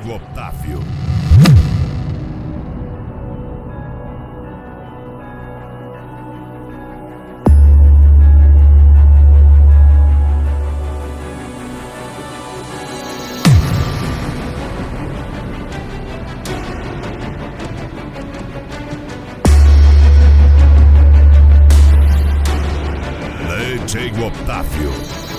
Otávio. DJ Otávio.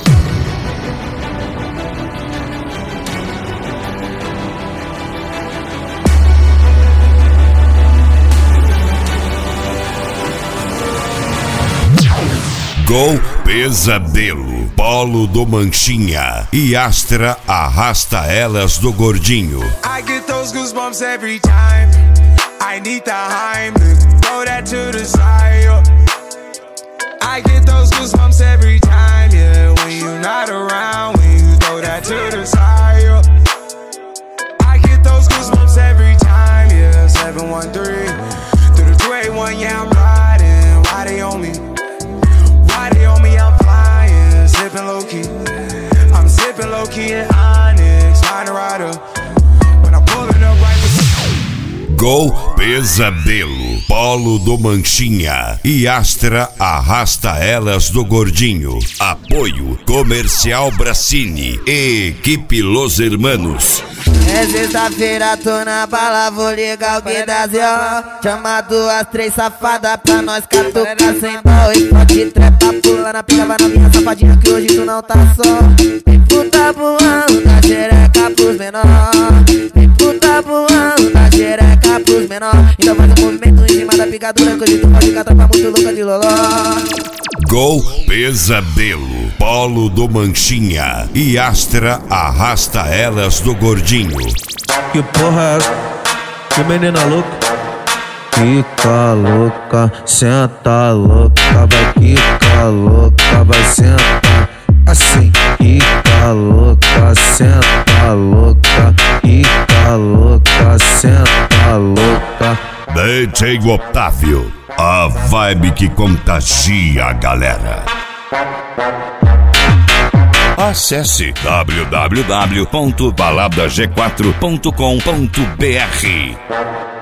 Gol Pesadelo, Polo do Manchinha e Astra arrasta elas do Gordinho. I get those goosebumps every time. I need the Heimlich, throw that to the side. I get those goosebumps every time, yeah. When you're not around, when you throw that to the side. I get those goosebumps every time, yeah. 713 through the 281, yeah, I'm riding. Why they on me? Why they on me? I'm flying, sipping low key. I'm sipping low key in Onyx, find a rider. When I'm pulling up right with Gol Pesadelo, Polo do Manchinha e Astra arrasta elas do Gordinho. Apoio Comercial Bracini e Equipe Los Hermanos. É sexta-feira, tô na bala, vou ligar o que dá zero. Chama duas, três safadas pra nós catucar sem dó. E pode trepa, pula na pica, vai na minha safadinha que hoje tu não tá só. Tem puta voando da xereca pros menor. Tem puta voando da xereca pros menor. Então faz um movimento em cima da picadura que hoje tu pode catar pra muito louca de loló. Gol Pesadelo, Polo do Manchinha e Astra arrasta elas do Gordinho. Que porra é essa? Que menina louca? Fica louca, senta louca, vai ficar louca, vai sentar assim. Fica louca, senta louca, fica louca, senta louca. DJ Otávio, a vibe que contagia a galera. Acesse www.baladag4.com.br.